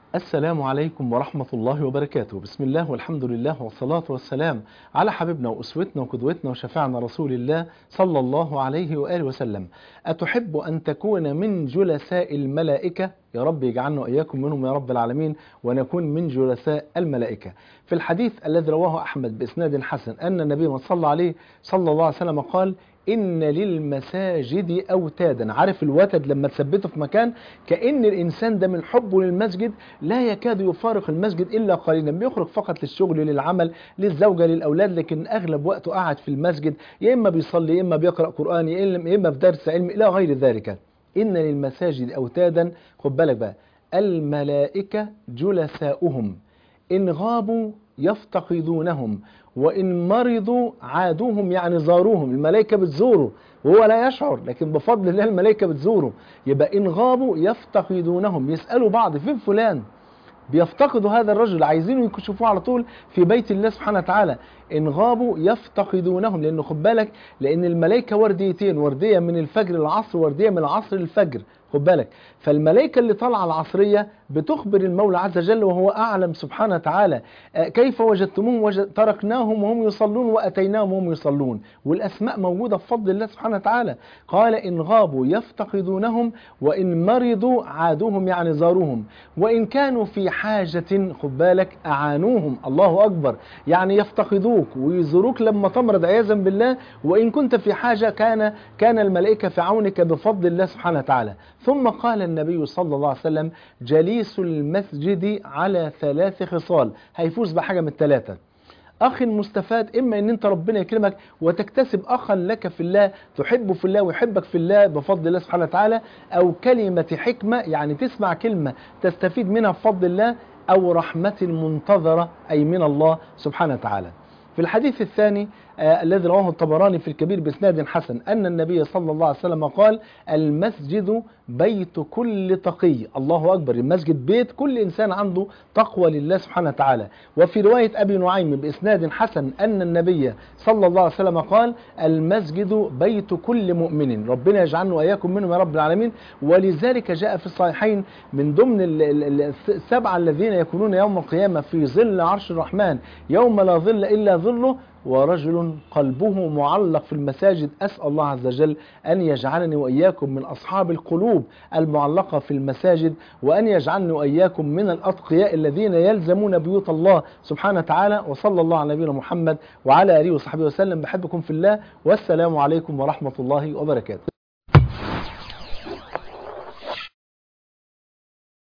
السلام عليكم ورحمة الله وبركاته. بسم الله والحمد لله والصلاة والسلام على حبيبنا وأسوتنا وقدوتنا وشفيعنا رسول الله صلى الله عليه وآله وسلم. أتحب أن تكون من جلساء الملائكة؟ يا رب يجعلنا وإياكم منهم يا رب العالمين، ونكون من جلساء الملائكة. في الحديث الذي رواه أحمد بإسناد حسن أن النبي صلى عليه صلى الله عليه وسلم قال: إن للمساجد أوتادا. عارف الوتد لما تثبته في مكان، كأن الإنسان ده من حبه للمسجد لا يكاد يفارق المسجد إلا قليلا، بيخرج فقط للشغل للعمل للزوجة للأولاد، لكن أغلب وقته قاعد في المسجد، يا إما بيصلي يا إما بيقرأ قرآن يا إما في درس علم إلى غير ذلك. إن للمساجد أوتادا، خد بالك بقى، الملائكة جلساؤهم إن غابوا يفتقدونهم وإن مرضوا عادوهم، يعني زاروهم. الملائكة بتزوره وهو لا يشعر، لكن بفضل الله الملائكة بتزوره. يبقى إن غابوا يفتقدونهم، يسألوا بعض فين فلان، بيفتقدوا هذا الرجل، عايزينه يكشفوه على طول في بيت الله سبحانه وتعالى. إن غابوا يفتقدونهم، لأنه خد بالك، لأن الملائكة ورديتين، وردية من الفجر للعصر وردية من العصر للفجر، خد بالك. فالملائكة اللي طالعة العصرية بتخبر المولى عز وجل وهو أعلم سبحانه وتعالى: كيف وجدتموهم؟ تركناهم وهم يصلون وأتيناهم وهم يصلون. والأسماء موجودة بفضل الله سبحانه وتعالى. قال: إن غابوا يفتقدونهم وإن مرضوا عادوهم، يعني زاروهم. وإن كانوا في حاجة، خد بالك، أعانوهم. الله أكبر، يعني يفتقدوك ويزوروك لما تمرض عياذا بالله. وإن كنت في حاجة كان الملائكة في عونك بفضل الله سبحانه وتعالى. ثم قال النبي صلى الله عليه وسلم: جليس المسجد على 3 خصال، هيفوز بحاجة من الثلاثة. أخ مستفاد، إما أن أنت ربنا يكرمك وتكتسب أخا لك في الله تحبه في الله ويحبك في الله بفضل الله سبحانه وتعالى، أو كلمة حكمة، يعني تسمع كلمة تستفيد منها بفضل الله، أو رحمة منتظرة أي من الله سبحانه وتعالى. في الحديث الثاني الذي رواه الطبراني في الكبير بإسناد حسن أن النبي صلى الله عليه وسلم قال: المسجد بيت كل تقي. الله أكبر، المسجد بيت كل إنسان عنده تقوى لله سبحانه وتعالى. وفي رواية أبي نعيم بإسناد حسن أن النبي صلى الله عليه وسلم قال: المسجد بيت كل مؤمن. ربنا يجعلنا وإياكم منهم يا رب العالمين. ولذلك جاء في الصحيحين من ضمن السبعة الذين يكونون يوم القيامة في ظل عرش الرحمن يوم لا ظل إلا ظله: ورجل قلبه معلق في المساجد. أسأل الله عز وجل أن يجعلني وإياكم من أصحاب القلوب المعلقة في المساجد، وأن يجعلني وإياكم من الأتقياء الذين يلزمون بيوت الله سبحانه وتعالى. وصلى الله على نبينا محمد وعلى آله وصحبه وسلم. بحبكم في الله، والسلام عليكم ورحمة الله وبركاته.